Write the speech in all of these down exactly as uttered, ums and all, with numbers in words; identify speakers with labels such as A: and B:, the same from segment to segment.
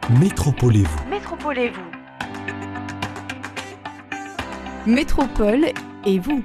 A: Métropolez-vous.
B: Métropolez-vous.
C: Métropole et vous.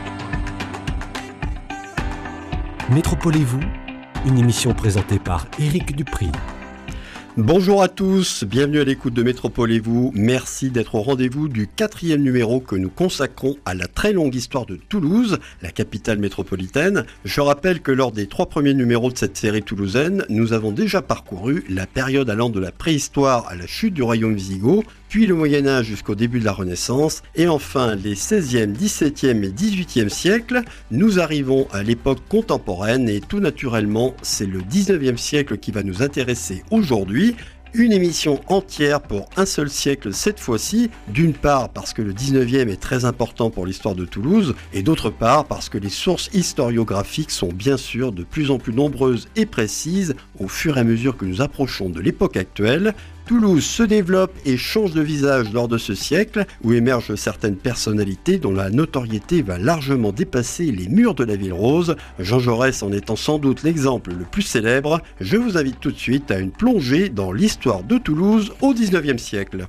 A: Métropolez-vous, une émission présentée par Éric Dupri.
D: Bonjour à tous, bienvenue à l'écoute de Métropolez-vous. Merci d'être au rendez-vous du quatrième numéro que nous consacrons à la très longue histoire de Toulouse, la capitale métropolitaine. Je rappelle que lors des trois premiers numéros de cette série toulousaine, nous avons déjà parcouru la période allant de la préhistoire à la chute du royaume wisigoth, puis le Moyen-Âge jusqu'au début de la Renaissance, et enfin les seizième, dix-septième et dix-huitième siècles. Nous arrivons à l'époque contemporaine et tout naturellement, c'est le dix-neuvième siècle qui va nous intéresser aujourd'hui. Une émission entière pour un seul siècle cette fois-ci, d'une part parce que le dix-neuvième est très important pour l'histoire de Toulouse, et d'autre part parce que les sources historiographiques sont bien sûr de plus en plus nombreuses et précises au fur et à mesure que nous approchons de l'époque actuelle. Toulouse se développe et change de visage lors de ce siècle, où émergent certaines personnalités dont la notoriété va largement dépasser les murs de la ville rose, Jean Jaurès en étant sans doute l'exemple le plus célèbre. Je vous invite tout de suite à une plongée dans l'histoire de Toulouse au dix-neuvième siècle.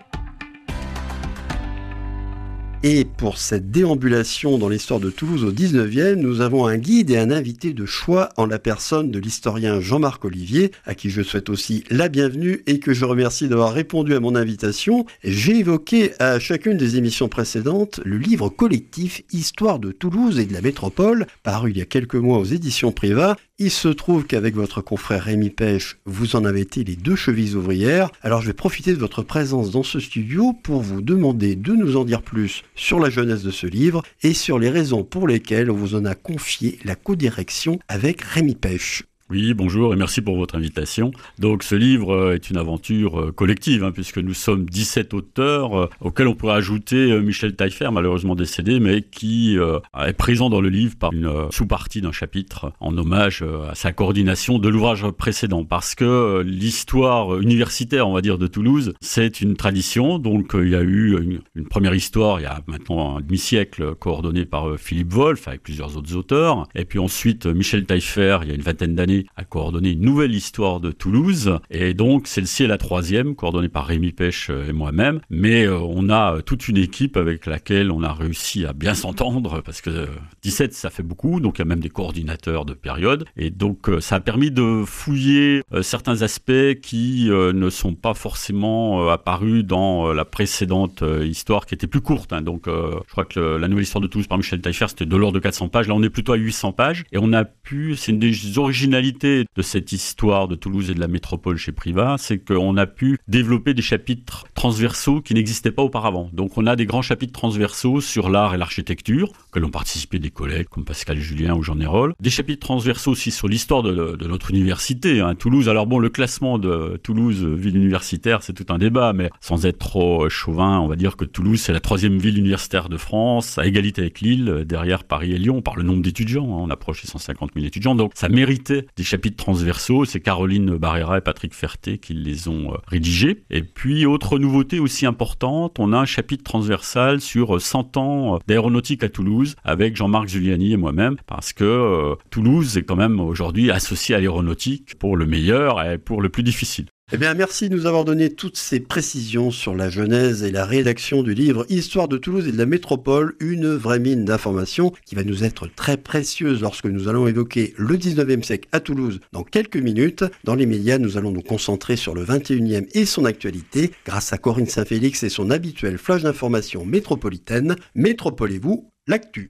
D: Et pour cette déambulation dans l'histoire de Toulouse au dix-neuvième, nous avons un guide et un invité de choix en la personne de l'historien Jean-Marc Olivier, à qui je souhaite aussi la bienvenue et que je remercie d'avoir répondu à mon invitation. J'ai évoqué à chacune des émissions précédentes le livre collectif Histoire de Toulouse et de la métropole, paru il y a quelques mois aux éditions Privat. Il se trouve qu'avec votre confrère Rémi Pêche, vous en avez été les deux chevilles ouvrières. Alors je vais profiter de votre présence dans ce studio pour vous demander de nous en dire plus sur la jeunesse de ce livre et sur les raisons pour lesquelles on vous en a confié la codirection avec Rémi Pêche.
E: Oui, bonjour et merci pour votre invitation. Donc ce livre est une aventure collective, hein, puisque nous sommes dix-sept auteurs, euh, auxquels on pourrait ajouter euh, Michel Taillefer, malheureusement décédé, mais qui euh, est présent dans le livre par une euh, sous-partie d'un chapitre en hommage euh, à sa coordination de l'ouvrage précédent. Parce que euh, l'histoire universitaire, on va dire, de Toulouse, c'est une tradition. Donc euh, il y a eu une, une première histoire, il y a maintenant un demi-siècle, coordonnée par euh, Philippe Wolff, avec plusieurs autres auteurs. Et puis ensuite, euh, Michel Taillefer, il y a une vingtaine d'années, a coordonné une nouvelle histoire de Toulouse, et donc celle-ci est la troisième, coordonnée par Rémi Pêche et moi-même, mais euh, on a toute une équipe avec laquelle on a réussi à bien s'entendre, parce que euh, dix-sept ça fait beaucoup, donc il y a même des coordinateurs de période, et donc euh, ça a permis de fouiller euh, certains aspects qui euh, ne sont pas forcément euh, apparus dans euh, la précédente euh, histoire qui était plus courte, hein. Donc euh, je crois que le, la nouvelle histoire de Toulouse par Michel Taillefer c'était de l'ordre de quatre cents pages, là on est plutôt à huit cents pages, et on a pu, c'est une des originalités de cette histoire de Toulouse et de la métropole chez Privat, c'est qu'on a pu développer des chapitres transversaux qui n'existaient pas auparavant. Donc on a des grands chapitres transversaux sur l'art et l'architecture, auxquels ont participé des collègues comme Pascal Julien ou Jean Hérol. Des chapitres transversaux aussi sur l'histoire de, de notre université, hein, Toulouse. Alors bon, le classement de Toulouse, ville universitaire, c'est tout un débat, mais sans être trop chauvin, on va dire que Toulouse, c'est la troisième ville universitaire de France, à égalité avec Lille, derrière Paris et Lyon, par le nombre d'étudiants, hein, on approche les cent cinquante mille étudiants, donc ça méritait des chapitres transversaux, c'est Caroline Barrera et Patrick Ferté qui les ont euh, rédigés. Et puis, autre nouveauté aussi importante, on a un chapitre transversal sur cent ans d'aéronautique à Toulouse, avec Jean-Marc Zuliani et moi-même, parce que euh, Toulouse est quand même aujourd'hui associée à l'aéronautique pour le meilleur et pour le plus difficile.
D: Eh bien, merci de nous avoir donné toutes ces précisions sur la genèse et la rédaction du livre Histoire de Toulouse et de la métropole, une vraie mine d'informations qui va nous être très précieuse lorsque nous allons évoquer le dix-neuvième siècle à Toulouse dans quelques minutes. Dans les médias, nous allons nous concentrer sur le vingt et unième et son actualité grâce à Corinne Saint-Félix et son habituel flash d'informations métropolitaine. Métropolez-vous, l'actu.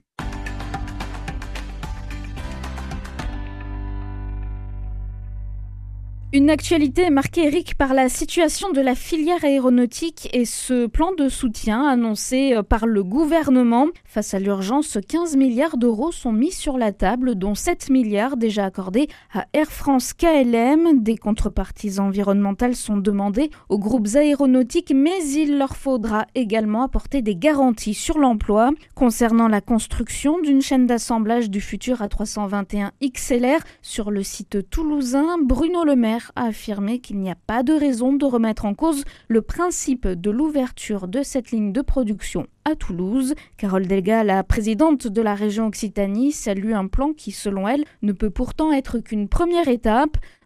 C: Une actualité marquée, Eric, par la situation de la filière aéronautique et ce plan de soutien annoncé par le gouvernement. Face à l'urgence, quinze milliards d'euros sont mis sur la table, dont sept milliards déjà accordés à Air France K L M. Des contreparties environnementales sont demandées aux groupes aéronautiques, mais il leur faudra également apporter des garanties sur l'emploi. Concernant la construction d'une chaîne d'assemblage du futur A trois cent vingt et un X L R sur le site toulousain, Bruno Le Maire a affirmé qu'il n'y a pas de raison de remettre en cause le principe de l'ouverture de cette ligne de production à Toulouse. Carole Delga, la présidente de la région Occitanie, salue un plan qui, selon elle, ne peut pourtant être qu'une première étape.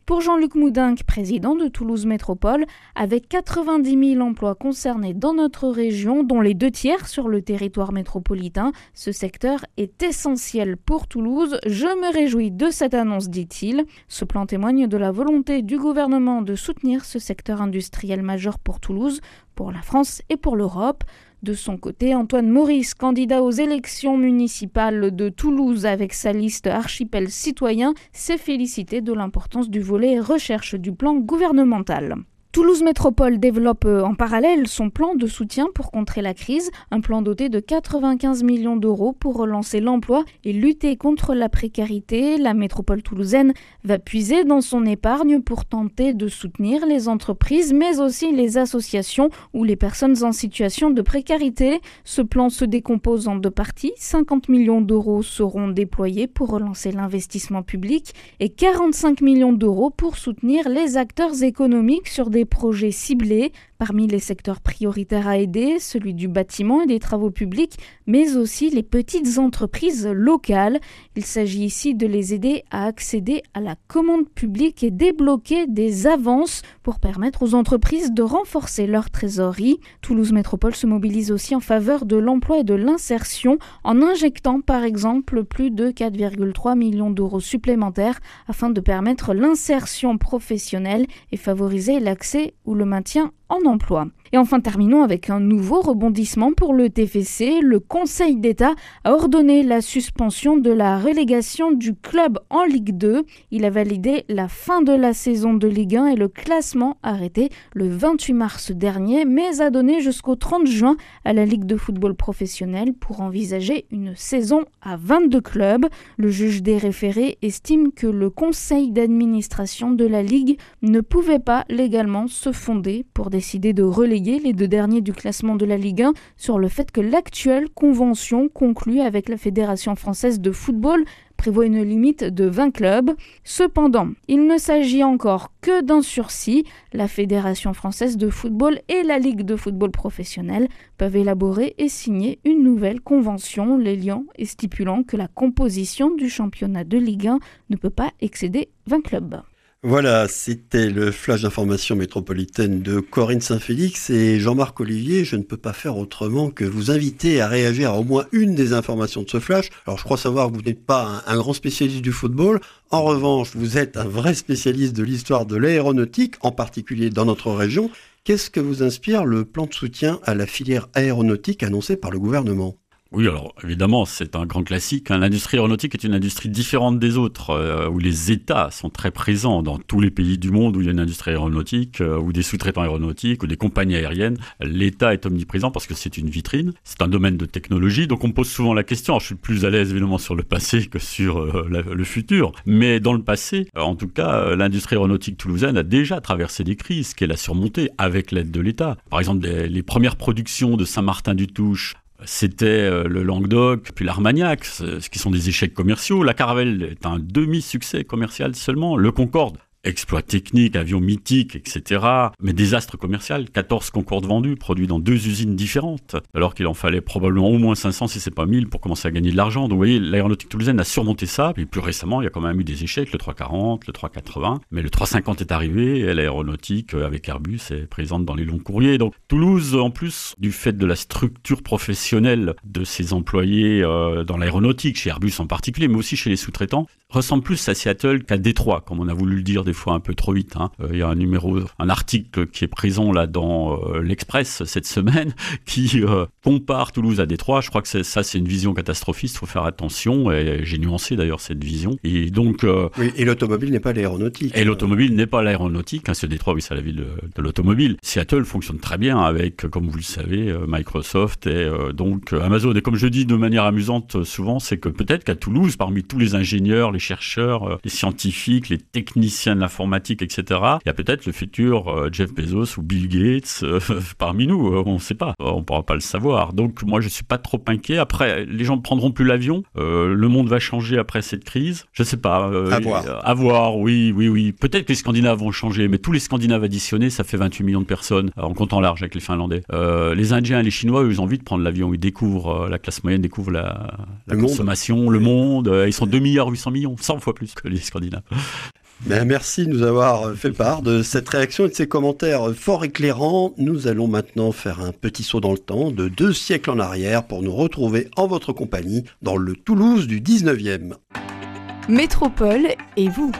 C: Pour Jean-Luc Moudinque, président de Toulouse Métropole, avec quatre-vingt-dix mille emplois concernés dans notre région, dont les deux tiers sur le territoire métropolitain, ce secteur est essentiel pour Toulouse. Je me réjouis de cette annonce, dit-il. Ce plan témoigne de la volonté du gouvernement de soutenir ce secteur industriel majeur pour Toulouse, pour la France et pour l'Europe. De son côté, Antoine Maurice, candidat aux élections municipales de Toulouse avec sa liste Archipel Citoyen, s'est félicité de l'importance du volet recherche du plan gouvernemental. Toulouse Métropole développe en parallèle son plan de soutien pour contrer la crise, un plan doté de quatre-vingt-quinze millions d'euros pour relancer l'emploi et lutter contre la précarité. La métropole toulousaine va puiser dans son épargne pour tenter de soutenir les entreprises, mais aussi les associations ou les personnes en situation de précarité. Ce plan se décompose en deux parties. cinquante millions d'euros seront déployés pour relancer l'investissement public et quarante-cinq millions d'euros pour soutenir les acteurs économiques sur des projets ciblés. Parmi les secteurs prioritaires à aider, celui du bâtiment et des travaux publics, mais aussi les petites entreprises locales. Il s'agit ici de les aider à accéder à la commande publique et débloquer des avances pour permettre aux entreprises de renforcer leur trésorerie. Toulouse Métropole se mobilise aussi en faveur de l'emploi et de l'insertion en injectant par exemple plus de quatre virgule trois millions d'euros supplémentaires afin de permettre l'insertion professionnelle et favoriser l'accès ou le maintien en emploi. Et enfin, terminons avec un nouveau rebondissement pour le T F C. Le Conseil d'État a ordonné la suspension de la relégation du club en Ligue deux. Il a validé la fin de la saison de Ligue un et le classement arrêté le vingt-huit mars dernier, mais a donné jusqu'au trente juin à la Ligue de football professionnel pour envisager une saison à vingt-deux clubs. Le juge des référés estime que le conseil d'administration de la Ligue ne pouvait pas légalement se fonder pour décider de reléguer les deux derniers du classement de la Ligue un sur le fait que l'actuelle convention conclue avec la Fédération française de football prévoit une limite de vingt clubs. Cependant, il ne s'agit encore que d'un sursis. La Fédération française de football et la Ligue de football professionnel peuvent élaborer et signer une nouvelle convention, les liant et stipulant que la composition du championnat de Ligue un ne peut pas excéder vingt clubs.
D: Voilà, c'était le flash d'information métropolitaine de Corinne Saint-Félix et Jean-Marc Olivier. Je ne peux pas faire autrement que vous inviter à réagir à au moins une des informations de ce flash. Alors, je crois savoir que vous n'êtes pas un, un grand spécialiste du football. En revanche, vous êtes un vrai spécialiste de l'histoire de l'aéronautique, en particulier dans notre région. Qu'est-ce que vous inspire le plan de soutien à la filière aéronautique annoncé par le gouvernement ?
E: Oui, alors évidemment, c'est un grand classique. Hein. L'industrie aéronautique est une industrie différente des autres, euh, où les États sont très présents dans tous les pays du monde où il y a une industrie aéronautique, euh, ou des sous-traitants aéronautiques, ou des compagnies aériennes. L'État est omniprésent parce que c'est une vitrine, c'est un domaine de technologie, donc on me pose souvent la question. Alors, je suis plus à l'aise évidemment sur le passé que sur euh, la, le futur, mais dans le passé, euh, en tout cas, euh, l'industrie aéronautique toulousaine a déjà traversé des crises qu'elle a surmontées avec l'aide de l'État. Par exemple, les, les premières productions de Saint-Martin-du-Touche, c'était le Languedoc, puis l'Armagnac, ce qui sont des échecs commerciaux. La Caravelle est un demi-succès commercial seulement. Le Concorde, exploit technique, avion mythique, et cetera. Mais désastre commercial, quatorze Concorde vendus, produits dans deux usines différentes, alors qu'il en fallait probablement au moins cinq cents, si c'est pas mille, pour commencer à gagner de l'argent. Donc vous voyez, l'aéronautique toulousaine a surmonté ça, puis plus récemment, il y a quand même eu des échecs, le trois cent quarante, le trois cent quatre-vingts, mais le trois cent cinquante est arrivé, et l'aéronautique, avec Airbus, est présente dans les longs courriers. Donc Toulouse, en plus, du fait de la structure professionnelle de ses employés euh, dans l'aéronautique, chez Airbus en particulier, mais aussi chez les sous-traitants, ressemble plus à Seattle qu'à Détroit, comme on a voulu le dire des fois un peu trop vite. Hein. Euh, il y a un numéro, un article qui est présent là dans euh, l'Express cette semaine qui euh, compare Toulouse à Détroit. Je crois que c'est, ça, c'est une vision catastrophiste. Il faut faire attention. Et j'ai nuancé d'ailleurs cette vision. Et donc, euh,
D: oui, et l'automobile n'est pas l'aéronautique.
E: Et l'automobile n'est pas l'aéronautique. Hein. C'est Détroit, oui, c'est la ville de, de l'automobile. Seattle fonctionne très bien avec, comme vous le savez, Microsoft et euh, donc Amazon. Et comme je dis de manière amusante souvent, c'est que peut-être qu'à Toulouse, parmi tous les ingénieurs, les chercheurs, les scientifiques, les techniciens de l'informatique, et cetera, il y a peut-être le futur euh, Jeff Bezos ou Bill Gates euh, parmi nous. Euh, on ne sait pas. On ne pourra pas le savoir. Donc, moi, je ne suis pas trop inquiet. Après, les gens ne prendront plus l'avion. Euh, le monde va changer après cette crise. Je ne sais pas. Euh,
D: à voir.
E: Euh, à voir, oui, oui, oui. Peut-être que les Scandinaves vont changer, mais tous les Scandinaves additionnés, ça fait vingt-huit millions de personnes, en comptant large avec les Finlandais. Euh, les Indiens et les Chinois, eux, ils ont envie de prendre l'avion. Ils découvrent, euh, la classe moyenne découvre la, la
D: le
E: consommation,
D: monde.
E: le monde. Euh, ils sont deux milliards huit cents millions. cent fois plus que les Scandinaves.
D: Ben, merci de nous avoir fait part de cette réaction et de ces commentaires fort éclairants. Nous allons maintenant faire un petit saut dans le temps de deux siècles en arrière pour nous retrouver en votre compagnie dans le Toulouse du dix-neuvième.
B: Métropole et vous.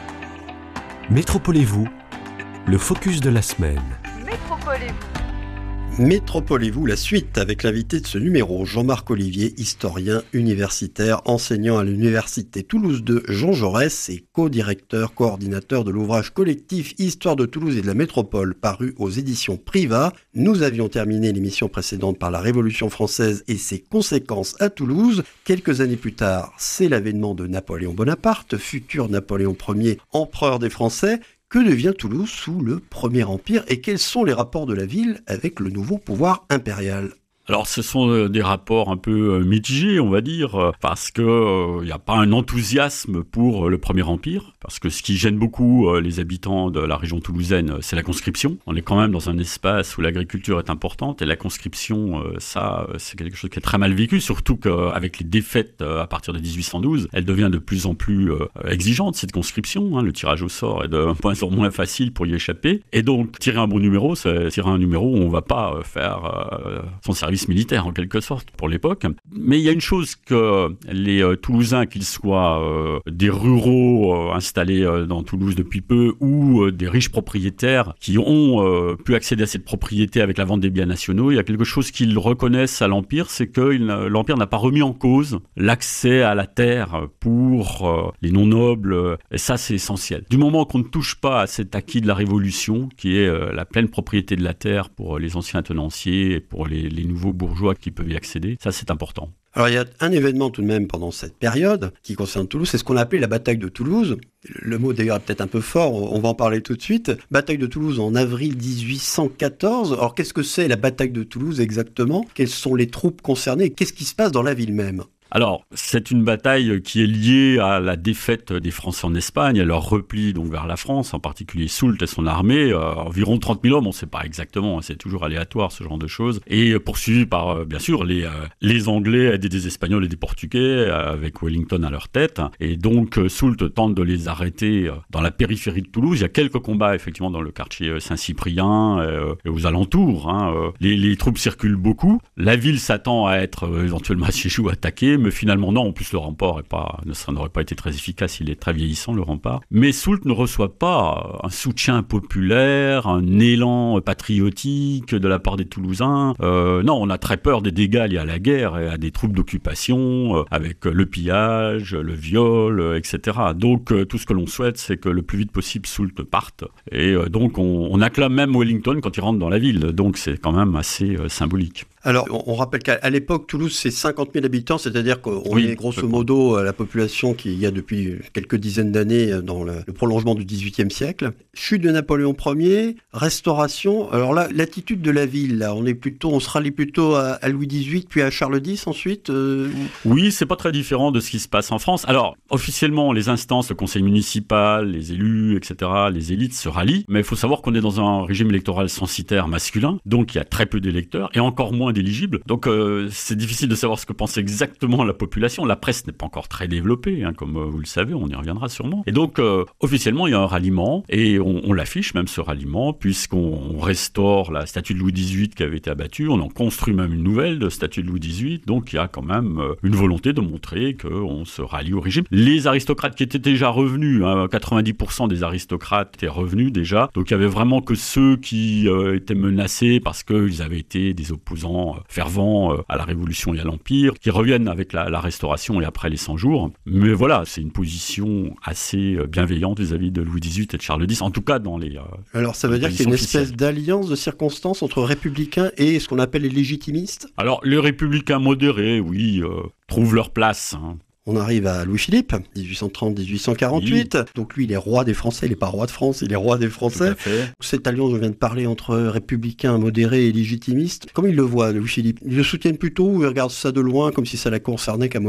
A: Métropole et vous, le focus de la semaine.
B: Métropole et vous.
D: Métropolez-vous la suite avec l'invité de ce numéro, Jean-Marc Olivier, historien universitaire, enseignant à l'université Toulouse deux Jean Jaurès et co-directeur, coordinateur de l'ouvrage collectif Histoire de Toulouse et de la métropole paru aux éditions Priva. Nous avions terminé l'émission précédente par la Révolution française et ses conséquences à Toulouse. Quelques années plus tard, c'est l'avènement de Napoléon Bonaparte, futur Napoléon Ier, empereur des Français. Que devient Toulouse sous le Premier Empire et quels sont les rapports de la ville avec le nouveau pouvoir impérial ?
E: Alors, ce sont des rapports un peu mitigés, on va dire, parce que il euh, n'y a pas un enthousiasme pour le Premier Empire, parce que ce qui gêne beaucoup euh, les habitants de la région toulousaine, c'est la conscription. On est quand même dans un espace où l'agriculture est importante, et la conscription, euh, ça, c'est quelque chose qui est très mal vécu, surtout qu'avec les défaites euh, à partir de dix-huit cent douze, elle devient de plus en plus euh, exigeante, cette conscription. Hein, le tirage au sort est de moins en moins facile pour y échapper, et donc tirer un bon numéro, c'est tirer un numéro où on ne va pas euh, faire euh, son service militaire en quelque sorte pour l'époque. Mais il y a une chose que les euh, Toulousains, qu'ils soient euh, des ruraux euh, installés euh, dans Toulouse depuis peu ou euh, des riches propriétaires qui ont euh, pu accéder à cette propriété avec la vente des biens nationaux, il y a quelque chose qu'ils reconnaissent à l'Empire, c'est que il, l'Empire n'a pas remis en cause l'accès à la terre pour euh, les non-nobles, et ça c'est essentiel. Du moment qu'on ne touche pas à cet acquis de la Révolution, qui est euh, la pleine propriété de la terre pour les anciens tenanciers et pour les, les nouveaux bourgeois qui peuvent y accéder, ça c'est important.
D: Alors il y a un événement tout de même pendant cette période qui concerne Toulouse, c'est ce qu'on appelait la bataille de Toulouse. Le mot d'ailleurs est peut-être un peu fort, on va en parler tout de suite. Bataille de Toulouse en avril dix-huit cent quatorze. Alors qu'est-ce que c'est la bataille de Toulouse exactement ? Quelles sont les troupes concernées ? Qu'est-ce qui se passe dans la ville même ?
E: Alors, c'est une bataille qui est liée à la défaite des Français en Espagne, à leur repli donc vers la France, en particulier Soult et son armée, euh, environ trente mille hommes, on ne sait pas exactement, c'est toujours aléatoire ce genre de choses, et poursuivi par, euh, bien sûr, les, euh, les Anglais aidés des Espagnols et des Portugais, euh, avec Wellington à leur tête, et donc euh, Soult tente de les arrêter euh, dans la périphérie de Toulouse. Il y a quelques combats, effectivement, dans le quartier Saint-Cyprien euh, et aux alentours, hein, euh, les, les troupes circulent beaucoup, la ville s'attend à être euh, éventuellement assiégée ou attaquée, mais finalement non, en plus le rempart est pas, ça n'aurait pas été très efficace, il est très vieillissant le rempart. Mais Soult ne reçoit pas un soutien populaire, un élan patriotique de la part des Toulousains. Euh, non, on a très peur des dégâts liés à la guerre et à des troupes d'occupation, euh, avec le pillage, le viol, euh, et cetera. Donc euh, tout ce que l'on souhaite, c'est que le plus vite possible Soult parte. Et euh, donc on, on acclame même Wellington quand il rentre dans la ville. Donc c'est quand même assez euh, symbolique.
D: Alors, on rappelle qu'à l'époque, Toulouse, c'est cinquante mille habitants, c'est-à-dire qu'on
E: oui,
D: est grosso modo la population qu'il y a depuis quelques dizaines d'années dans le, le prolongement du dix-huitième siècle. Chute de Napoléon Ier, restauration. Alors là, l'attitude de la ville, là, on est plutôt, on se rallie plutôt à, à Louis dix-huit, puis à Charles X ensuite. Euh...
E: Oui, c'est pas très différent de ce qui se passe en France. Alors, officiellement, les instances, le conseil municipal, les élus, et cetera, les élites se rallient. Mais il faut savoir qu'on est dans un régime électoral censitaire masculin, donc il y a très peu d'électeurs et encore moins d'éligibles. Donc euh, c'est difficile de savoir ce que pense exactement la population. La presse n'est pas encore très développée, hein, comme euh, vous le savez, on y reviendra sûrement. Et donc euh, officiellement il y a un ralliement et on, on l'affiche même ce ralliement puisqu'on restaure la statue de Louis dix-huit qui avait été abattue, on en construit même une nouvelle de statue de Louis dix-huit, donc il y a quand même euh, une volonté de montrer qu'on se rallie au régime. Les aristocrates qui étaient déjà revenus, hein, quatre-vingt-dix pour cent des aristocrates étaient revenus déjà, donc il y avait vraiment que ceux qui euh, étaient menacés parce qu'ils avaient été des opposants fervents à la Révolution et à l'Empire, qui reviennent avec la, la Restauration et après les cent jours. Mais voilà, c'est une position assez bienveillante vis-à-vis de Louis dix-huit et de Charles X, en tout cas dans les... Euh,
D: Alors ça veut dire qu'il y a une espèce d'alliance de circonstances entre républicains et ce qu'on appelle les légitimistes ?
E: Alors les républicains modérés, oui, euh, trouvent leur place, hein.
D: On arrive à Louis-Philippe, dix-huit cent trente à dix-huit cent quarante-huit. Oui. Donc lui, il est roi des Français, il n'est pas roi de France, il est roi des Français. Cette alliance dont je viens de parler entre républicains modérés et légitimistes, comment il le voit, Louis-Philippe ? Ils le soutiennent plutôt ou ils regardent ça de loin comme si ça la concernait qu'à moitié ?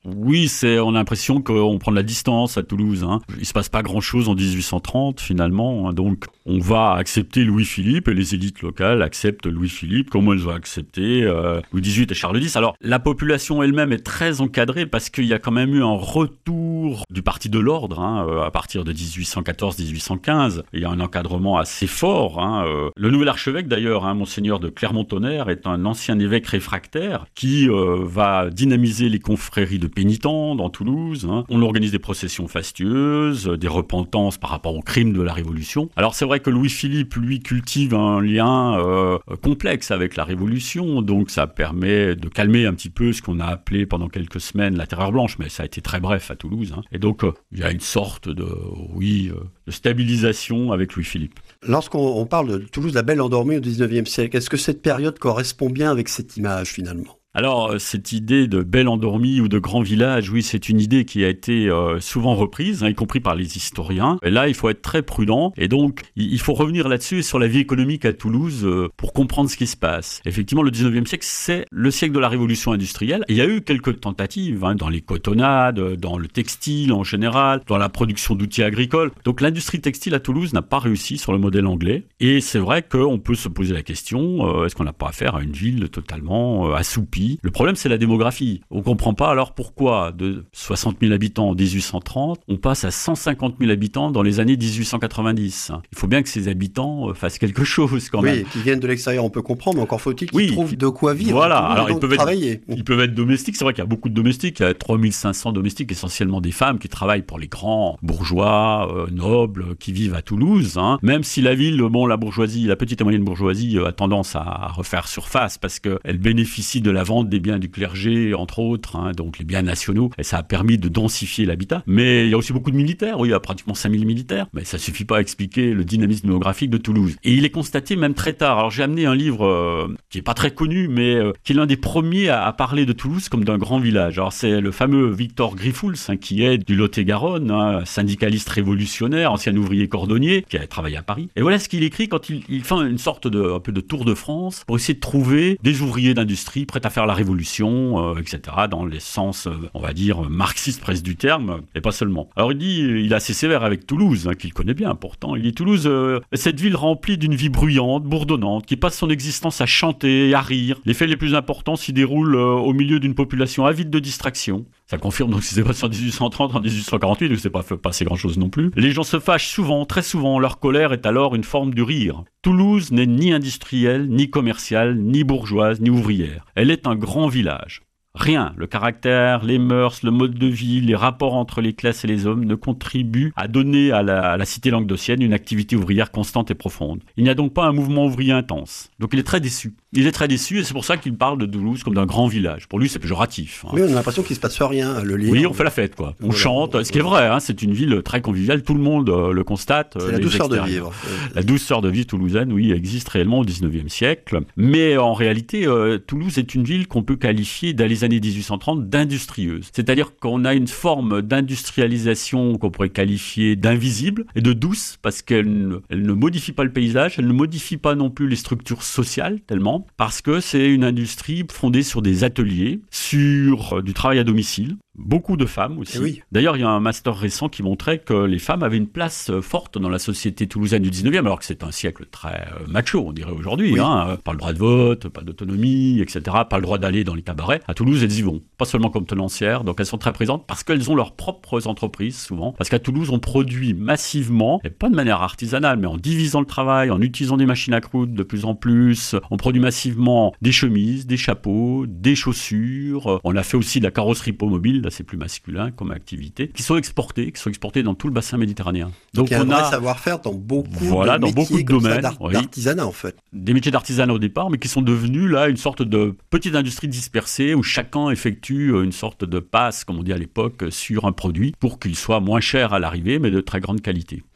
E: Oui, c'est, on a l'impression qu'on prend de la distance à Toulouse. Hein. Il se passe pas grand-chose en dix-huit cent trente finalement. Hein. Donc, on va accepter Louis-Philippe et les élites locales acceptent Louis-Philippe comme elles ont accepté euh, Louis dix-huit et Charles dix. Alors, la population elle-même est très encadrée parce qu'il y a quand même eu un retour du parti de l'ordre hein, euh, à partir de dix-huit cent quatorze dix-huit cent quinze. Il y a un encadrement assez fort. Hein, euh. Le nouvel archevêque d'ailleurs, hein, Monseigneur de Clermont-Tonnerre, est un ancien évêque réfractaire qui euh, va dynamiser les confréries de pénitents dans Toulouse. Hein. On organise des processions fastueuses, des repentances par rapport aux crimes de la Révolution. Alors c'est vrai que Louis-Philippe, lui, cultive un lien euh, complexe avec la Révolution, donc ça permet de calmer un petit peu ce qu'on a appelé pendant quelques semaines la Terreur blanche, mais ça a été très bref à Toulouse. Hein. Et donc euh, il y a une sorte de, oui, euh, de stabilisation avec Louis-Philippe.
D: Lorsqu'on on parle de Toulouse, la belle endormie au dix-neuvième siècle, est-ce que cette période correspond bien avec cette image finalement ?
E: Alors, cette idée de belle endormie ou de grand village, oui, c'est une idée qui a été euh, souvent reprise, hein, y compris par les historiens. Et là, il faut être très prudent. Et donc, il faut revenir là-dessus sur la vie économique à Toulouse euh, pour comprendre ce qui se passe. Effectivement, le dix-neuvième siècle, c'est le siècle de la révolution industrielle. Et il y a eu quelques tentatives hein, dans les cotonnades, dans le textile en général, dans la production d'outils agricoles. Donc, l'industrie textile à Toulouse n'a pas réussi sur le modèle anglais. Et c'est vrai qu'on peut se poser la question, euh, est-ce qu'on n'a pas affaire à une ville totalement euh, assoupie ? Le problème, c'est la démographie. On ne comprend pas alors pourquoi de soixante mille habitants en dix-huit cent trente, on passe à cent cinquante mille habitants dans les années dix-huit cent quatre-vingt-dix. Il faut bien que ces habitants fassent quelque chose quand même.
D: Oui, qu'ils viennent de l'extérieur, on peut comprendre, mais encore faut-il qu'ils
E: oui,
D: trouvent de quoi vivre.
E: Voilà, alors ils peuvent,
D: travailler.
E: Être, ils peuvent être domestiques. C'est vrai qu'il y a beaucoup de domestiques. Il y a trois mille cinq cents domestiques, essentiellement des femmes qui travaillent pour les grands bourgeois, euh, nobles, qui vivent à Toulouse. Hein. Même si la ville, bon, la bourgeoisie, la petite et moyenne bourgeoisie a tendance à refaire surface parce qu'elle bénéficie de la vente des biens du clergé, entre autres, hein, donc les biens nationaux, et ça a permis de densifier l'habitat. Mais il y a aussi beaucoup de militaires, oui, il y a pratiquement cinq mille militaires, mais ça suffit pas à expliquer le dynamisme démographique de Toulouse. Et il est constaté même très tard. Alors j'ai amené un livre euh, qui est pas très connu, mais euh, qui est l'un des premiers à, à parler de Toulouse comme d'un grand village. Alors c'est le fameux Victor Grifouls, hein, qui est du Lot-et-Garonne, hein, syndicaliste révolutionnaire, ancien ouvrier cordonnier, qui a travaillé à Paris. Et voilà ce qu'il écrit quand il, il fait une sorte de, un peu de tour de France pour essayer de trouver des ouvriers d'industrie prêts à faire la révolution, euh, et cetera, dans les sens, euh, on va dire, marxiste presque du terme, et pas seulement. Alors il dit, il est assez sévère avec Toulouse, hein, qu'il connaît bien pourtant. Il dit Toulouse, euh, cette ville remplie d'une vie bruyante, bourdonnante, qui passe son existence à chanter et à rire. Les faits les plus importants s'y déroulent euh, au milieu d'une population avide de distraction. Ça confirme donc ce qui s'est passé en dix-huit cent trente, en dix-huit cent quarante-huit, donc c'est pas fait passer grand-chose non plus. Les gens se fâchent souvent, très souvent, leur colère est alors une forme du rire. Toulouse n'est ni industrielle, ni commerciale, ni bourgeoise, ni ouvrière. Elle est un grand village. Rien, le caractère, les mœurs, le mode de vie, les rapports entre les classes et les hommes ne contribuent à donner à la, à la cité languedocienne une activité ouvrière constante et profonde. Il n'y a donc pas un mouvement ouvrier intense. Donc il est très déçu. Il est très déçu et c'est pour ça qu'il parle de Toulouse comme d'un grand village. Pour lui, c'est péjoratif. Hein.
D: Oui, on a l'impression qu'il se passe rien, le lire.
E: Oui, on fait la fête, quoi. On
D: voilà,
E: chante,
D: on,
E: ce qui est vrai, hein, c'est une ville très conviviale, tout le monde euh, le constate.
D: C'est la douceur de vivre.
E: La douceur de vivre toulousaine, oui, existe réellement au dix-neuvième siècle. Mais en réalité, euh, Toulouse est une ville qu'on peut qualifier, dans les années dix-huit cent trente, d'industrieuse. C'est-à-dire qu'on a une forme d'industrialisation qu'on pourrait qualifier d'invisible et de douce, parce qu'elle ne, elle ne modifie pas le paysage, elle ne modifie pas non plus les structures sociales, tellement, parce que c'est une industrie fondée sur des ateliers, sur euh, du travail à domicile, beaucoup de femmes aussi. Oui. D'ailleurs, il y a un master récent qui montrait que les femmes avaient une place forte dans la société toulousaine du dix-neuvième, alors que c'est un siècle très euh, macho, on dirait aujourd'hui. Oui. Hein, pas le droit de vote, pas d'autonomie, et cetera. Pas le droit d'aller dans les cabarets. À Toulouse, elles y vont. Pas seulement comme tenancières, donc elles sont très présentes parce qu'elles ont leurs propres entreprises, souvent. Parce qu'à Toulouse, on produit massivement, et pas de manière artisanale, mais en divisant le travail, en utilisant des machines à coudre de plus en plus. On produit massivement des chemises, des chapeaux, des chaussures. On a fait aussi de la carrosserie hippomobile, là c'est plus masculin comme activité, qui sont exportés, qui sont exportés dans tout le bassin méditerranéen.
D: Donc, Donc il y a un on vrai a savoir-faire dans beaucoup
E: voilà,
D: de
E: dans
D: métiers
E: beaucoup de domaines,
D: d'art-
E: oui.
D: d'artisanat en fait.
E: Des métiers d'artisanat au départ, mais qui sont devenus là une sorte de petite industrie dispersée où chacun effectue une sorte de passe, comme on dit à l'époque, sur un produit pour qu'il soit moins cher à l'arrivée, mais de très grande qualité.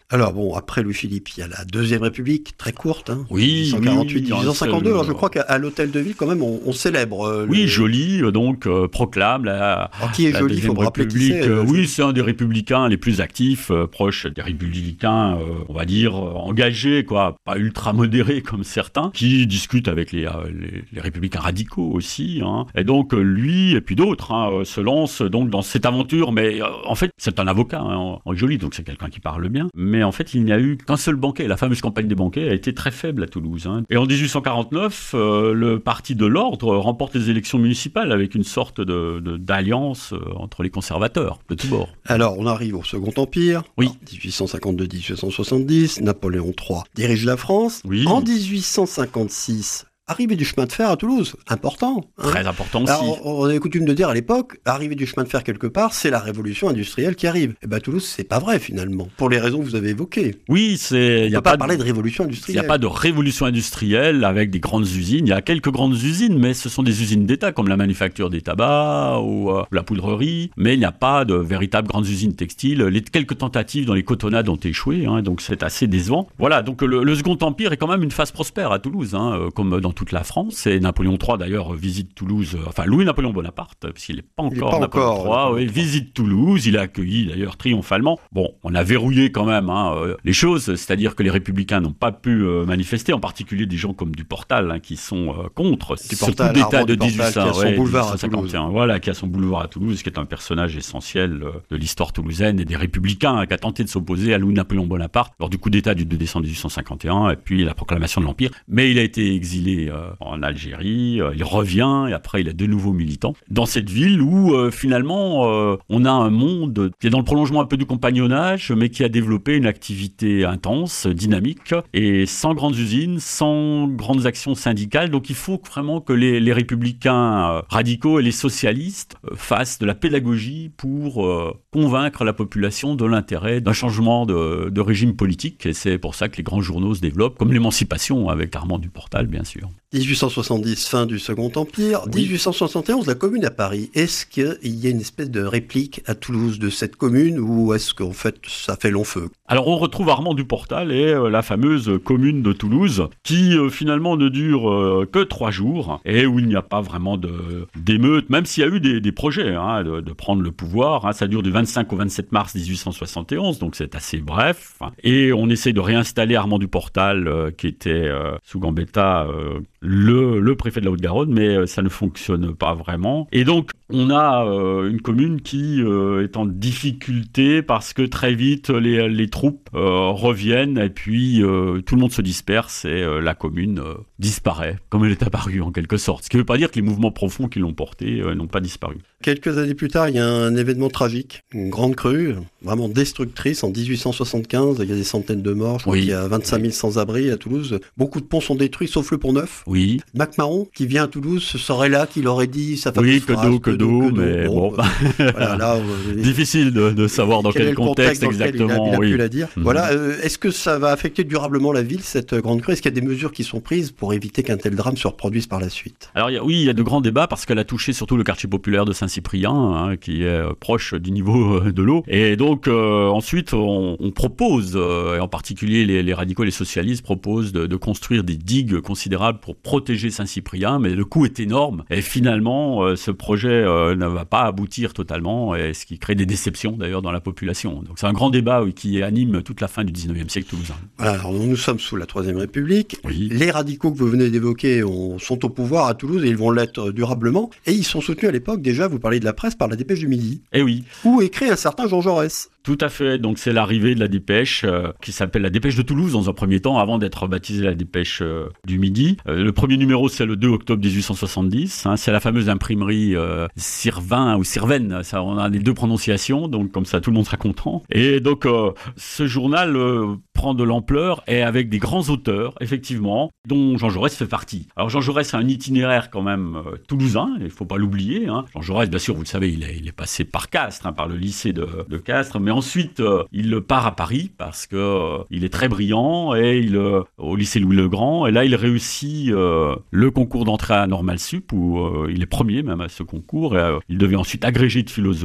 D: Alors bon, après Louis-Philippe, il y a la Deuxième République, très courte, hein,
E: oui,
D: dix-huit cent quarante-huit
E: oui,
D: dix-huit cent cinquante-deux.
E: seul,
D: Alors je crois qu'à l'Hôtel de Ville, quand même, on, on célèbre. Euh,
E: oui,
D: le...
E: Joly, donc, euh, proclame la.
D: Alors, qui est
E: la
D: Joly, il faut me rappeler qui c'est.
E: Euh, oui, c'est un des républicains les plus actifs, euh, proche des républicains, euh, on va dire, euh, engagés, quoi, pas ultra modérés comme certains, qui discutent avec les, euh, les, les républicains radicaux aussi. Hein. Et donc, euh, lui et puis d'autres hein, se lancent donc dans cette aventure, mais euh, en fait, c'est un avocat, hein, en Joly, donc c'est quelqu'un qui parle bien. Mais en fait, il n'y a eu qu'un seul banquet. La fameuse campagne des banquets a été très faible à Toulouse. Hein. Et en dix-huit cent quarante-neuf, euh, le parti de l'ordre remporte les élections municipales avec une sorte de, de, d'alliance euh, entre les conservateurs de tous bords.
D: Alors, on arrive au Second Empire.
E: Oui.
D: dix-huit cent cinquante-deux dix-huit cent soixante-dix, Napoléon trois dirige la France.
E: Oui.
D: En dix-huit cent cinquante-six, arrivée du chemin de fer à Toulouse, important. Hein.
E: Très important aussi.
D: Alors, on avait coutume de dire à l'époque, arrivée du chemin de fer quelque part, c'est la révolution industrielle qui arrive. Et bien, Toulouse, c'est pas vrai finalement, pour les raisons que vous avez évoquées.
E: Oui, c'est.
D: On ne peut pas, pas parler de révolution
E: Il
D: industrielle.
E: n'y a pas de révolution industrielle avec des grandes usines. Il y a quelques grandes usines, mais ce sont des usines d'État, comme la manufacture des tabacs ou euh, la poudrerie. Mais il n'y a pas de véritables grandes usines textiles. Les quelques tentatives dans les cotonnades ont échoué, hein, donc c'est assez décevant. Voilà, donc le, le Second Empire est quand même une phase prospère à Toulouse, hein, comme dans toute la France. Et Napoléon trois, d'ailleurs, visite Toulouse, enfin Louis-Napoléon Bonaparte, puisqu'il n'est pas encore
D: pas
E: Napoléon
D: encore,
E: trois, oui, visite Toulouse, il a accueilli d'ailleurs triomphalement. Bon, on a verrouillé quand même hein, les choses, c'est-à-dire que les républicains n'ont pas pu euh, manifester, en particulier des gens comme Duportal, hein, qui sont euh, contre
D: Duportal,
E: ce coup d'État de
D: Duportal,
E: dix-huit cent cinquante-un,
D: qui a son boulevard
E: ouais,
D: à Toulouse.
E: voilà, qui a son boulevard à Toulouse, qui est un personnage essentiel euh, de l'histoire toulousaine et des républicains, hein, qui a tenté de s'opposer à Louis-Napoléon Bonaparte lors du coup d'État du deux décembre dix-huit cent cinquante et un, et puis la proclamation de l'Empire. Mais il a été exilé euh, en Algérie, euh, il revient, et après il est de nouveau militant, dans cette ville où euh, finalement euh, on a un monde qui est dans le prolongement un peu du compagnonnage, mais qui a développé une activité intense, dynamique, et sans grandes usines, sans grandes actions syndicales. Donc il faut vraiment que les, les républicains euh, radicaux et les socialistes euh, fassent de la pédagogie pour euh, convaincre la population de l'intérêt d'un changement de, de régime politique. Et c'est pour ça que les grands journaux se développent, comme l'Émancipation avec Armand Duportal, bien sûr.
D: dix-huit cent soixante-dix, fin du Second Empire. Oui. dix-huit cent soixante et onze, la Commune à Paris. Est-ce qu'il y a une espèce de réplique à Toulouse de cette commune ou est-ce qu'en fait ça fait long feu?
E: Alors on retrouve Armand Duportal et euh, la fameuse Commune de Toulouse qui euh, finalement ne dure euh, que trois jours et où il n'y a pas vraiment de, d'émeute, même s'il y a eu des, des projets hein, de, de prendre le pouvoir. Hein, ça dure du vingt-cinq au vingt-sept mars dix-huit cent soixante et onze, donc c'est assez bref. Et on essaie de réinstaller Armand Duportal euh, qui était euh, sous Gambetta euh, le, le préfet de la Haute-Garonne, mais ça ne fonctionne pas vraiment. Et donc, on a euh, une commune qui euh, est en difficulté parce que très vite, les, les troupes euh, reviennent et puis euh, tout le monde se disperse et euh, la commune euh, disparaît, comme elle est apparue en quelque sorte. Ce qui ne veut pas dire que les mouvements profonds qui l'ont portée euh, n'ont pas disparu.
D: Quelques années plus tard, il y a un événement tragique, une grande crue, vraiment destructrice. En dix-huit cent soixante-quinze, il y a des centaines de morts. Je crois oui. qu'il y a vingt-cinq mille sans-abri à Toulouse. Beaucoup de ponts sont détruits, sauf le pont Neuf.
E: Oui.
D: Mac Mahon, qui vient à Toulouse, ce serait là qu'il aurait dit sa fameuse
E: oui, que
D: phrase.
E: Oui, que d'eau, mais bon. bon.
D: Voilà, là, euh,
E: difficile de, de savoir dans quel, quel contexte, contexte dans exactement.
D: Il a, il a
E: oui.
D: pu la dire. Mm-hmm. Voilà. Euh, est-ce que ça va affecter durablement la ville, cette grande crue? Est-ce qu'il y a des mesures qui sont prises pour éviter qu'un tel drame se reproduise par la suite?
E: Alors il y a, oui, il y a de grands débats parce qu'elle a touché surtout le quartier populaire de Saint-Cyprien, hein, qui est proche du niveau de l'eau. Et donc euh, ensuite, on, on propose, euh, et en particulier les, les radicaux et les socialistes proposent de, de construire des digues considérables pour protéger Saint-Cyprien, mais le coût est énorme. Et finalement, euh, ce projet euh, ne va pas aboutir totalement, et ce qui crée des déceptions d'ailleurs dans la population. Donc c'est un grand débat oui, qui anime toute la fin du dix-neuvième siècle toulousain.
D: Voilà, alors nous sommes sous la Troisième République.
E: Oui.
D: Les radicaux que vous venez d'évoquer ont, sont au pouvoir à Toulouse et ils vont l'être durablement. Et ils sont soutenus à l'époque, déjà, vous parlez de la presse, par la Dépêche du Midi.
E: Eh oui.
D: Où écrit un certain Jean Jaurès.
E: Tout à fait, donc c'est l'arrivée de la Dépêche, euh, qui s'appelle la Dépêche de Toulouse dans un premier temps, avant d'être baptisée la Dépêche euh, du Midi. Euh, le premier numéro, c'est le deux octobre dix-huit cent soixante-dix, hein, c'est la fameuse imprimerie euh, Sirvin ou Sirven, ça, on a les deux prononciations, donc comme ça tout le monde sera content. Et donc euh, ce journal euh, prend de l'ampleur et avec des grands auteurs, effectivement, dont Jean Jaurès fait partie. Alors Jean Jaurès a un itinéraire quand même euh, toulousain, il ne faut pas l'oublier. Hein. Jean Jaurès, bien sûr, vous le savez, il est, il est passé par Castres, hein, par le lycée de, de Castres, mais ensuite, euh, il part à Paris parce que euh, il est très brillant et il euh, au lycée Louis-le-Grand. Et là, il réussit euh, le concours d'entrée à Normal Sup où euh, il est premier même à ce concours. Et, euh, il devient ensuite agrégé de philosophie.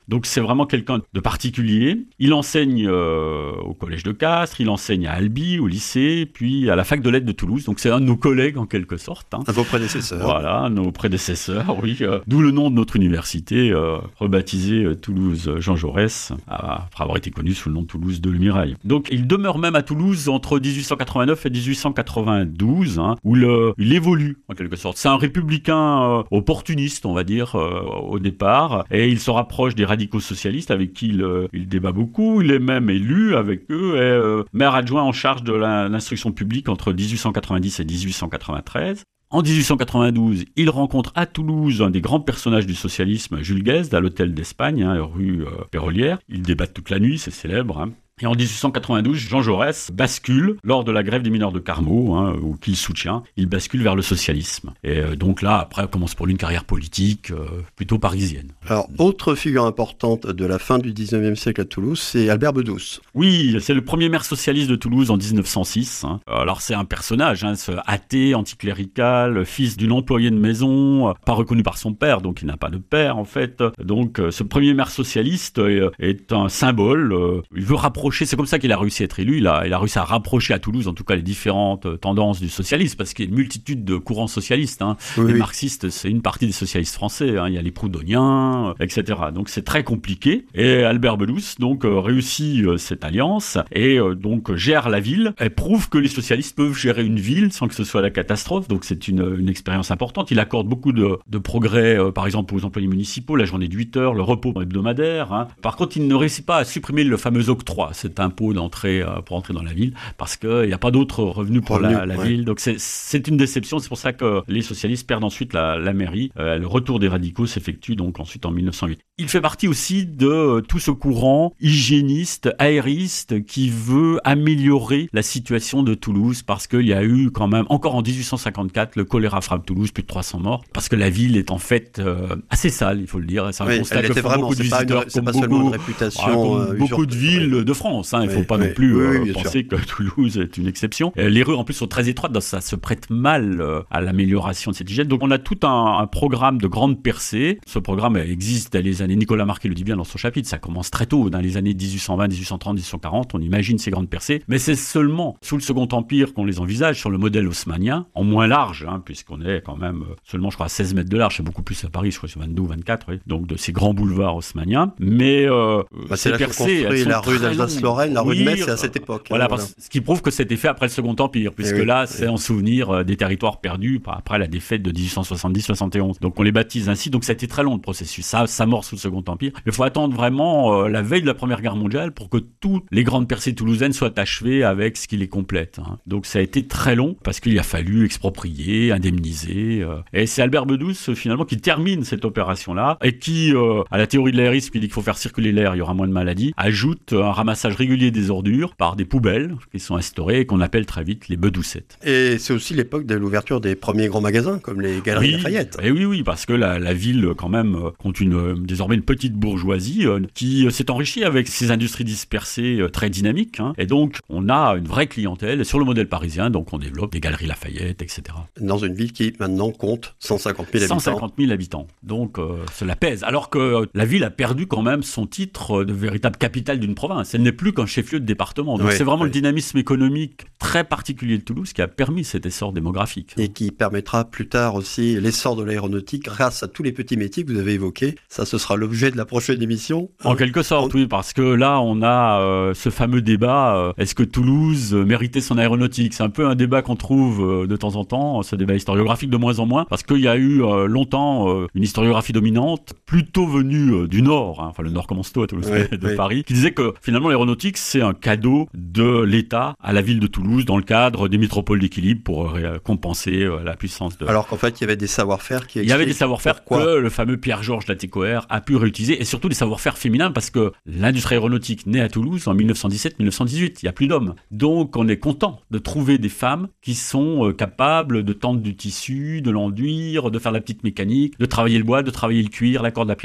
E: Donc c'est vraiment quelqu'un de particulier. Il enseigne euh, au collège de Castres, il enseigne à Albi, au lycée, puis à la fac de lettres de Toulouse. Donc c'est un de nos collègues en quelque sorte. Hein.
D: À vos prédécesseurs.
E: Voilà, nos prédécesseurs, oui. Euh, d'où le nom de notre université, euh, rebaptisée euh, Toulouse Jean Jaurès, après avoir été connue sous le nom de Toulouse de Le Mirail. Donc il demeure même à Toulouse entre dix-huit cent quatre-vingt-neuf et dix-huit cent quatre-vingt-douze, hein, où le, il évolue en quelque sorte. C'est un républicain euh, opportuniste, on va dire, euh, au départ, et il se rapproche des radicaux socialistes avec qui il, euh, il débat beaucoup. Il est même élu avec eux et euh, maire adjoint en charge de la, l'instruction publique entre dix-huit cent quatre-vingt-dix et dix-huit cent quatre-vingt-treize. En dix-huit cent quatre-vingt-douze, il rencontre à Toulouse un des grands personnages du socialisme, Jules Guesde, à l'hôtel d'Espagne, hein, rue euh, Pérolière. Ils débattent toute la nuit, c'est célèbre. Hein. Et en dix-huit cent quatre-vingt-douze, Jean Jaurès bascule lors de la grève des mineurs de Carmaux, hein, ou qu'il soutient. Il bascule vers le socialisme. Et euh, donc là, après, commence pour lui une carrière politique euh, plutôt parisienne.
D: Alors, autre figure importante de la fin du dix-neuvième siècle à Toulouse, c'est Albert Bedouce.
E: Oui, c'est le premier maire socialiste de Toulouse en dix-neuf cent six. Hein. Alors c'est un personnage, hein, ce athée, anticlérical, fils d'une employée de maison, pas reconnu par son père, donc il n'a pas de père en fait. Donc ce premier maire socialiste est, est un symbole. Il veut rapprocher. C'est comme ça qu'il a réussi à être élu. Il a, il a réussi à rapprocher à Toulouse, en tout cas, les différentes tendances du socialisme, parce qu'il y a une multitude de courants socialistes. Hein.
D: Oui,
E: les
D: oui.
E: marxistes, c'est une partie des socialistes français. Hein. Il y a les proudhoniens, et cetera. Donc c'est très compliqué. Et Albert Bedouce donc euh, réussit euh, cette alliance et euh, donc gère la ville. Et prouve que les socialistes peuvent gérer une ville sans que ce soit la catastrophe. Donc c'est une, une expérience importante. Il accorde beaucoup de, de progrès, euh, par exemple aux employés municipaux, la journée de huit heures, le repos hebdomadaire. Hein. Par contre, il ne réussit pas à supprimer le fameux octroi, cet impôt d'entrée euh, pour entrer dans la ville, parce qu'il n'y a pas d'autres revenus pour
D: Revenu,
E: la, la
D: ouais.
E: ville. Donc c'est, c'est une déception. C'est pour ça que les socialistes perdent ensuite la, la mairie. Euh, le retour des radicaux s'effectue donc ensuite en dix-neuf cent huit. Il fait partie aussi de euh, tout ce courant hygiéniste, aériste, qui veut améliorer la situation de Toulouse, parce qu'il y a eu quand même, encore en dix-huit cent cinquante-quatre, le choléra frappe Toulouse, plus de trois cents morts, parce que la ville est en fait euh, assez sale, il faut le dire. C'est un
D: Oui,
E: constat
D: elle
E: que
D: était
E: font
D: vraiment,
E: beaucoup de
D: c'est pas,
E: visiteurs,
D: une, c'est
E: comme
D: pas
E: beaucoup,
D: seulement une réputation.
E: ah, comme
D: euh,
E: beaucoup de
D: usurpée.
E: villes
D: Oui.
E: de France. Hein, il ne faut
D: Oui,
E: pas
D: oui,
E: non plus
D: oui,
E: euh,
D: oui, bien
E: penser que Toulouse est une exception. Euh, les rues en plus sont très étroites, donc ça se prête mal euh, à l'amélioration de cette hygiène. Donc on a tout un, un programme de grandes percées. Ce programme existe dans les années, Nicolas Marquet le dit bien dans son chapitre, ça commence très tôt, dans les années dix-huit cent vingt, dix-huit cent trente, dix-huit cent quarante, on imagine ces grandes percées. Mais c'est seulement sous le Second Empire qu'on les envisage, sur le modèle haussmannien, en moins large, hein, puisqu'on est quand même seulement, je crois, à seize mètres de large, c'est beaucoup plus à Paris, je crois, c'est vingt-deux ou vingt-quatre, oui. Donc de ces grands boulevards haussmanniens. Mais euh,
D: Bah, c'est
E: ces
D: là qu'on
E: percées,
D: construit
E: elles sont
D: la rue
E: très
D: d'Alsace-Lorraine, la rue de
E: longues.
D: Metz,
E: Oui,
D: c'est à cette époque.
E: Voilà,
D: hein,
E: parce, ce qui prouve que c'était fait après le Second Empire, puisque
D: oui,
E: là,
D: oui.
E: c'est en souvenir euh, des territoires perdus après la défaite de dix-huit cent soixante-dix soixante et onze. Donc on les baptise ainsi, donc ça a été très long le processus. Ça, ça mort sous le Second Empire. Il faut attendre vraiment euh, la veille de la Première Guerre mondiale pour que toutes les grandes percées toulousaines soient achevées avec ce qui les complète. Hein. Donc ça a été très long, parce qu'il a fallu exproprier, indemniser. Euh, et c'est Albert Bedouce, finalement, qui termine cette opération-là, et qui, euh, à la théorie de l'aérisme, qui dit qu'il faut faire circuler l'air, il y aura moins de maladies, ajoute un ramassage régulier des ordures par des poubelles qui sont instaurées et qu'on appelle très vite les bedoucettes.
D: Et c'est aussi l'époque de l'ouverture des premiers grands magasins, comme les Galeries
E: Oui,
D: Lafayette.
E: et oui, oui, parce que la, la ville, quand même, euh, compte une, euh, désormais une petite bourgeoisie euh, qui euh, s'est enrichie avec ses industries dispersées euh, très dynamiques. Hein, et donc, on a une vraie clientèle sur le modèle parisien, donc on développe des Galeries Lafayette, et cetera.
D: Dans une ville qui, maintenant, compte cent cinquante mille habitants.
E: cent cinquante mille habitants. Donc, euh, cela pèse. Alors que euh, la ville a perdu quand même son titre de véritable capitale d'une province. Elle n'est plus qu'un chef-lieu de département. Donc,
D: Oui,
E: c'est vraiment
D: oui.
E: le dynamisme économique très particulier de Toulouse qui a permis cet essor démographique.
D: Et qui permettra plus tard aussi l'essor de l'aéronautique grâce à tous les petits métiers que vous avez évoqués. Ça, ce sera l'objet de la prochaine émission.
E: En
D: Hein.
E: quelque sorte, oui, parce que là, on a euh, ce fameux débat, euh, est-ce que Toulouse euh, méritait son aéronautique ? C'est un peu un débat qu'on trouve euh, de temps en temps, ce débat historiographique de moins en moins, parce qu'il y a eu euh, longtemps euh, une historiographie dominante, plutôt venue euh, du Nord, hein, enfin le Nord commence tôt à Toulouse,
D: Oui,
E: de
D: oui.
E: Paris, qui disait que finalement l'aéronautique, c'est un cadeau de l'État à la ville de Toulouse dans le cadre des métropoles d'équilibre pour euh, compenser euh, la puissance de...
D: Alors qu'en fait, il y avait des savoir-faire qui
E: Il y avait des
D: expliquent
E: savoir-faire
D: pourquoi.
E: que le fameux Pierre-Georges Latécoère a pu réutiliser, et surtout des savoir-faire féminins, parce que l'industrie aéronautique naît à Toulouse en mille neuf cent dix-sept mille neuf cent dix-huit, il n'y a plus d'hommes. Donc on est content de trouver des femmes qui sont euh, capables de tendre du tissu, de l'enduire, de faire la petite mécanique, de travailler le bois, de travailler le cuir, la corde à piano,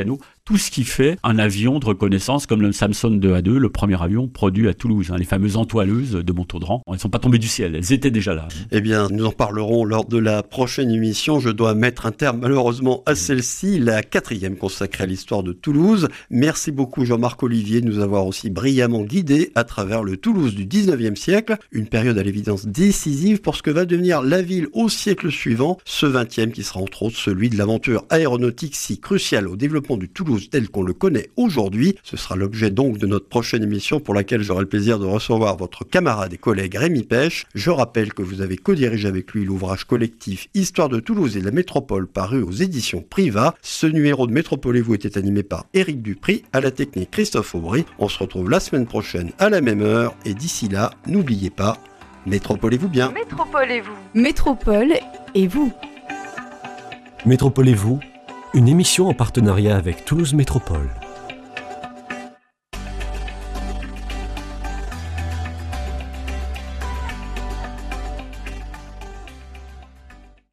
E: tout ce qui fait un avion de reconnaissance comme le Samson deux A deux, le premier avion produit à Toulouse. Hein, les fameuses entoileuses de Montaudran, elles ne sont pas tombées du ciel, elles étaient déjà là.
D: Eh bien, nous en parlerons lors de la prochaine émission. Je dois mettre un terme malheureusement à celle-ci, la quatrième consacrée à l'histoire de Toulouse. Merci beaucoup Jean-Marc Olivier de nous avoir aussi brillamment guidés à travers le Toulouse du dix-neuvième siècle, une période à l'évidence décisive pour ce que va devenir la ville au siècle suivant, ce vingtième qui sera entre autres celui de l'aventure aéronautique si cruciale au développement du Toulouse tel qu'on le connaît aujourd'hui. Ce sera l'objet donc de notre prochaine émission pour laquelle j'aurai le plaisir de recevoir votre camarade et collègue Rémi Pêche. Je rappelle que vous avez co-dirigé avec lui l'ouvrage collectif Histoire de Toulouse et de la métropole paru aux éditions Priva. Ce numéro de Métropolez-vous était animé par Éric Dupry, à la technique Christophe Aubry. On se retrouve la semaine prochaine à la même heure et d'ici là, n'oubliez pas, métropolez-vous bien.
B: Métropolez-vous.
C: Métropole et vous.
A: Métropolez-vous, une émission en partenariat avec Toulouse Métropole.